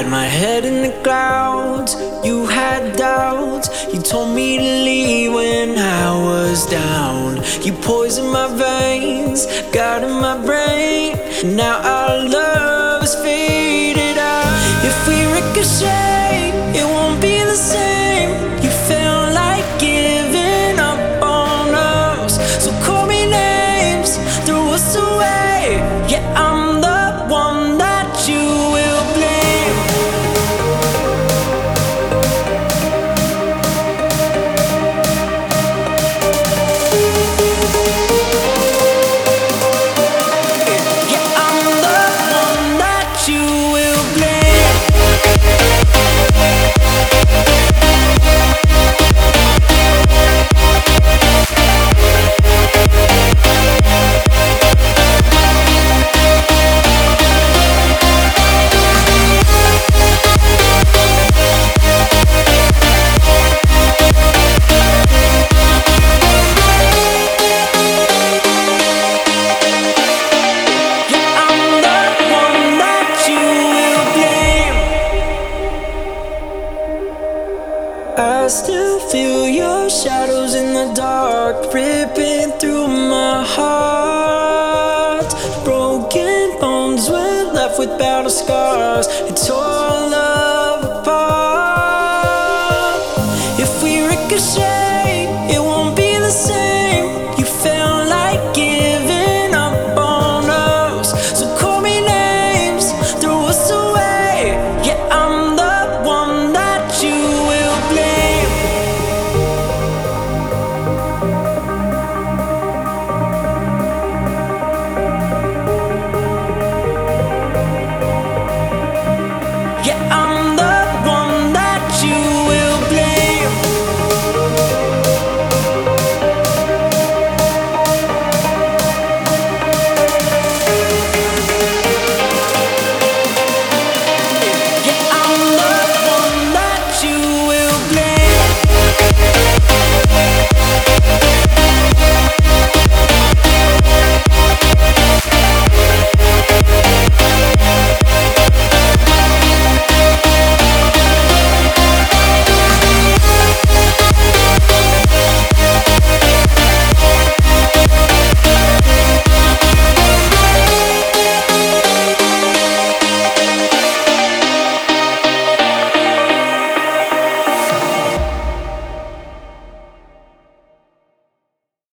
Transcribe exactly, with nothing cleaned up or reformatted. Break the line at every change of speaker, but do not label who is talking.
My head in the clouds, you had doubts. You told me to leave when I was down. You poisoned my veins, got in my brain. Now our love is faded out. If we ricochet, it won't be the same. You felt like giving up on us, so call me names, throw us away. Yeah, I'm the one that you will blame. Yeah, I'm the one that you will blame. I still feel your shadows in the dark, ripping through my heart. Broken bones were left with battle scars. It tore love apart. If we ricochet, it won't be the same.